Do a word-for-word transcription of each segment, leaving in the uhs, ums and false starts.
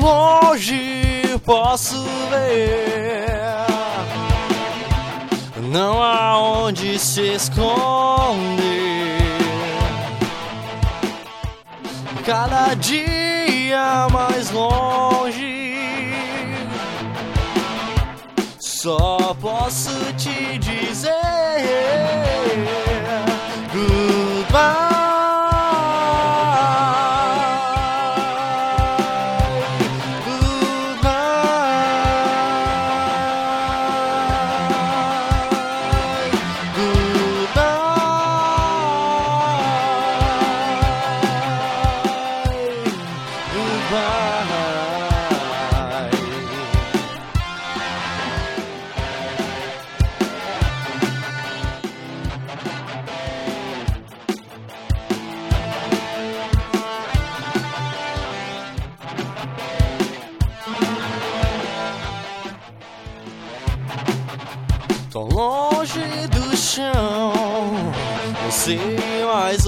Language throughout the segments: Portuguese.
longe posso ver, não há onde se esconder. Cada dia mais longe, só posso te dizer goodbye. Tão longe do chão, não sei mais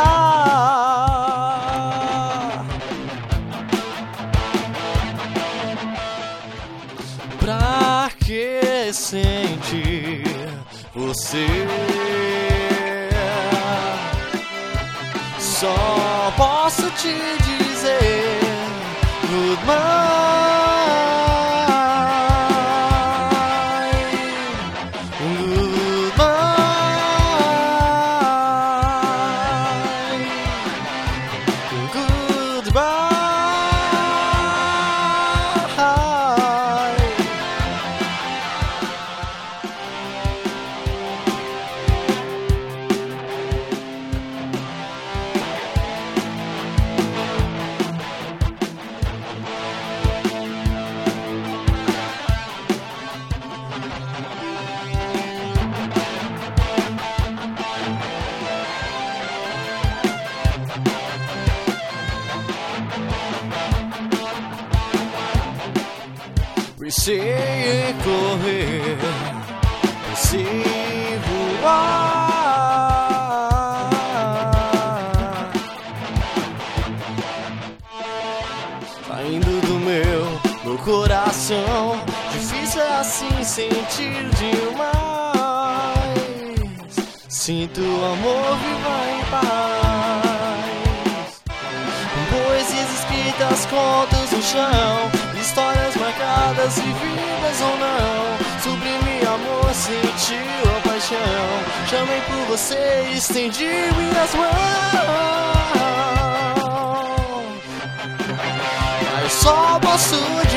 voltar. Pra que sentir você? Só posso te dizer goodbye. Pensei em correr, pensei em voar, saindo do meu, meu coração. Difícil é assim sentir demais. Sinto amor, viva em paz. Poesias escritas, contos no chão, histórias marcadas e vidas ou não. Sublime amor, sentiu a paixão. Chamei por você, estendi minhas mãos. Mas só posso